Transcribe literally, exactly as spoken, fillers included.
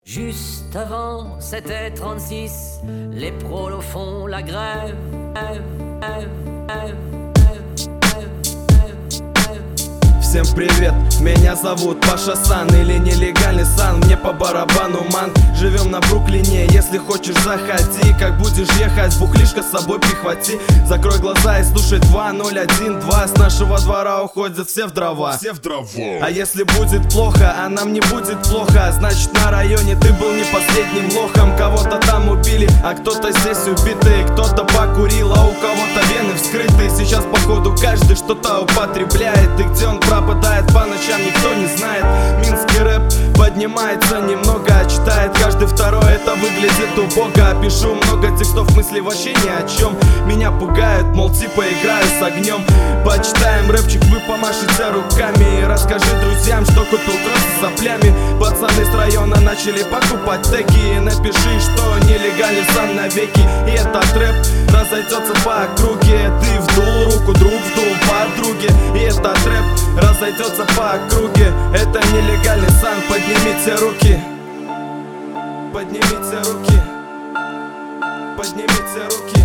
Juste avant, c'était trente-six. Les prolos font la grève. Grève, grève, grève, grève, grève, grève. Всем привет, меня зовут Паша Сан, или нелегальный сан, мне по барабану ман. Живем на Бруклине, если хочешь заходи. Как будешь ехать, бухлишко с собой прихвати. Закрой глаза и слушай два ноль один два. С нашего двора уходят все в дрова. Все в дрова. А если будет плохо, а нам не будет плохо, значит на районе ты был не последним лохом. Кого-то там убили, а кто-то здесь убитый. Кто-то покурил, а у кого-то вены вскрыты. Сейчас походу каждый что-то употребляет. И где он пропадает по ночам, никто не знает. Минский рэп поднимается немного, а читает каждый второй, это выглядит убого. Пишу много текстов, мысли вообще ни о чем. Меня пугают, мол типа играю с огнем. Почитаем рэпчик, вы помашите руками. И расскажи друзьям, что купил кроссы с соплями. Пацаны с района начали покупать теги. И напиши, что нелегальный сан навеки. И этот рэп разойдется по округе. Ты вдул руку, друг вдул подруге. И этот рэп разойдется по округе. Это нелегальный сан, поднимите руки. Поднимите руки. Поднимите руки.